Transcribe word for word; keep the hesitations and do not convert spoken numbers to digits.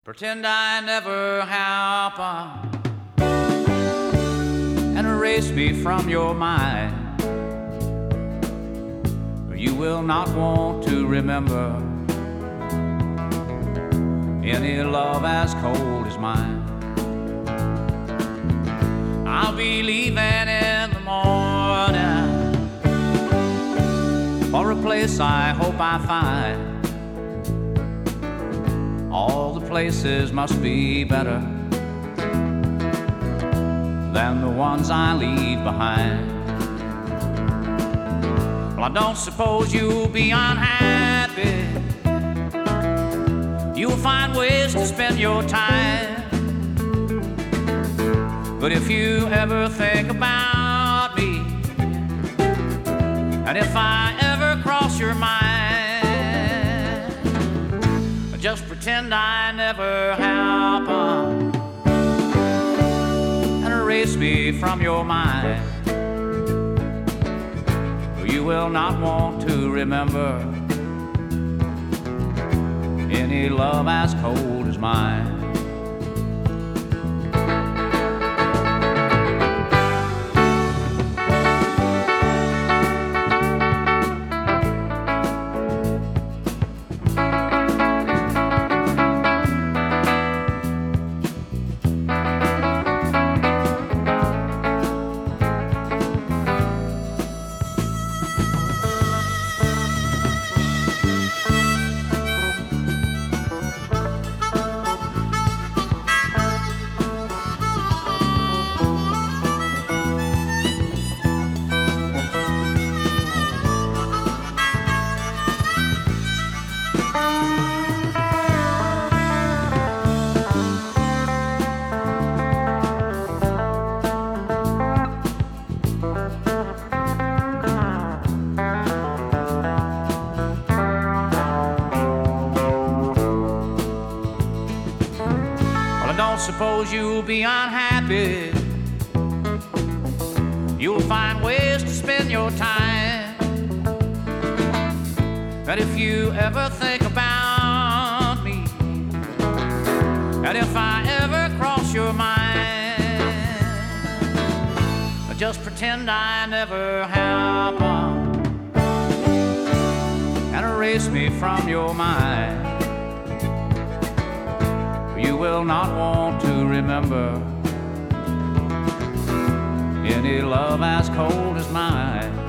Pretend I never happened and erase me from your mind. You will not want to remember any love as cold as mine. I'll be leaving in the morning for a place I hope I find. All the places must be better than the ones I leave behind. Well, I don't suppose you'll be unhappy. You'll find ways to spend your time. But if you ever think about me, and if I ever cross your mind, just pretend I never happened and erase me from your mind. You will not want to remember any love as cold as mine. Don't suppose you'll be unhappy. You'll find ways to spend your time. But if you ever think about me, and if I ever cross your mind, just pretend I never happened and erase me from your mind. You will not want to remember any love as cold as mine.